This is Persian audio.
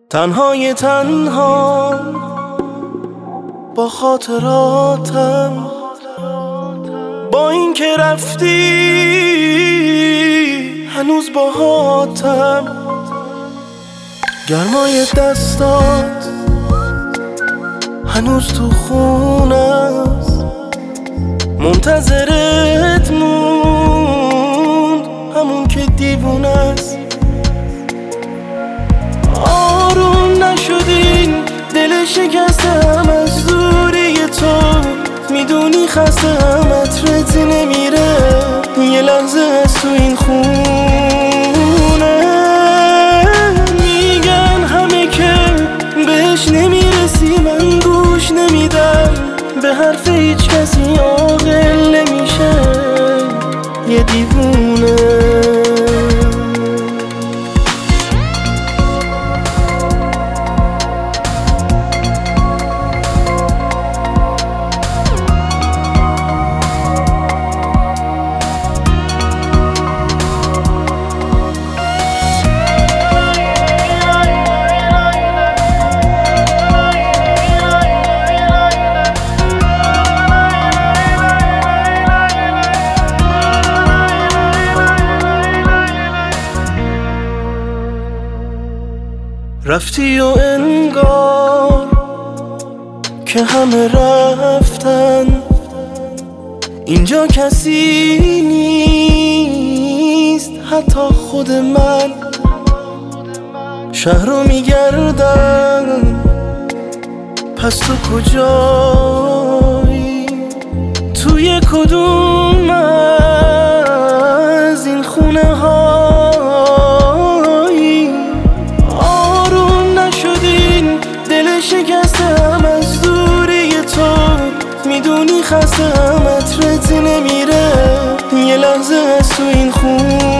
تنهای تنها با خاطراتم، با این که رفتی هنوز باهاتم. گرمای دستات هنوز تو خونست، منتظرت موند همون که دیوونست. آروم نشدین دل شکستم از دوری تو، میدونی خستم عطرت نمیره یه لحظه از تو این خونه. میگن همه که بهش نمیرسی، من گوش نمیدم به حرف هیچ کسی، عاقل نمیشه یه دیوونه. رفتی و انگار که همه رفتن، اینجا کسی نیست حتی خود من. شهر رو میگردم پس تو کجایی؟ توی کدوم از این خونه هایی؟ آروم نشدین دل شکستم از دوری تو، میدونی خستم عطرت نمیره یه لحظه از تو این خونه.